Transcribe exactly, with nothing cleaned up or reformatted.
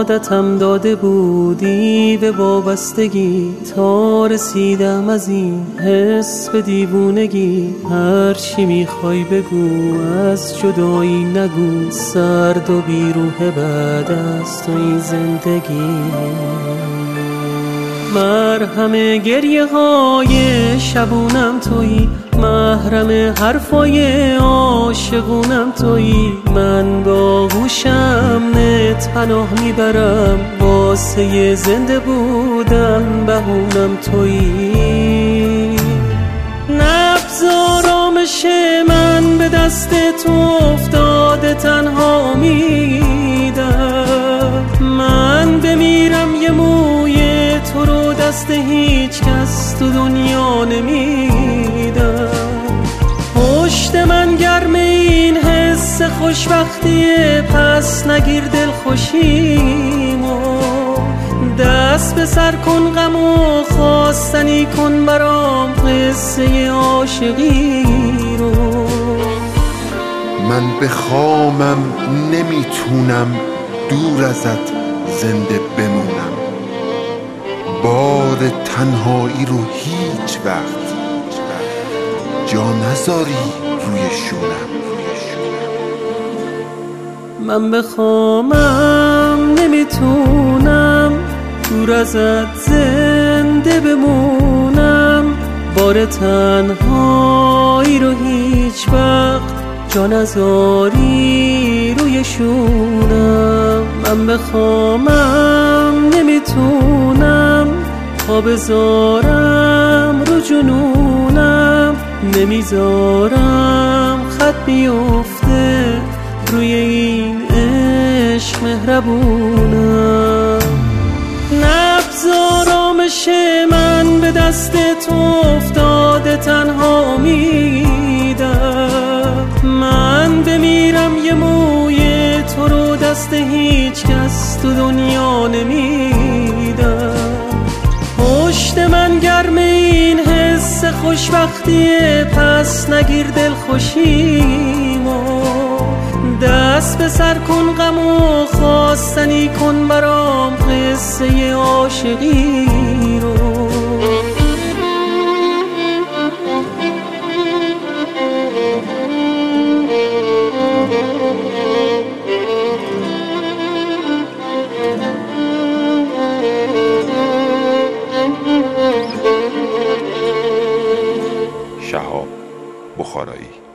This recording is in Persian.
عادتم داده بودی به وابستگی، تا رسیدم از این حس به دیوونگی. هر چی میخوای بگو، از جدایی نگو، سرد و بیروح بعد از تو این زندگی. مرهم گریه های شبونم تویی، محرم حرفای عاشقونم تویی. من با هوشم نت پناه میبرم، واسه زنده بودن بهونم تویی. نبض آرامش من به دست تو افتاده، تنها امیدم من بمیرم یه موی تو رو دست هیچ کس تو دنیا نمیدم. پشت من گرم این حس خوشبختیه، پس نگیر دل خوشیمو. دست به سر کن غم و خواستنی کن برام قصه عاشقی رو. من به خامم نمیتونم دور ازت زنده بمونم، بار تنهایی رو هیچ وقت جا نذاری روی شونم. من به خامم نمیتونم دور ازت زنده بمونم، بار تنهایی رو هیچ وقت جا نذاری روی شونم. من به خامم نمیتونم پا بذارم رو جنونم، نمیذارم خط بیفته روی این عشق مهربونم. نبض آرامش من به دست تو افتاده، تنها امیدم من بمیرم یه موی تو رو دست هیچ کس تو دنیا نمیدم. پشت من گرم این حس خوشبختیه، پس نگیر دل خوشیمو. دست به سر کن غم و خواستنی کن برام قصه عاشقی رو. شهاب بخارایی.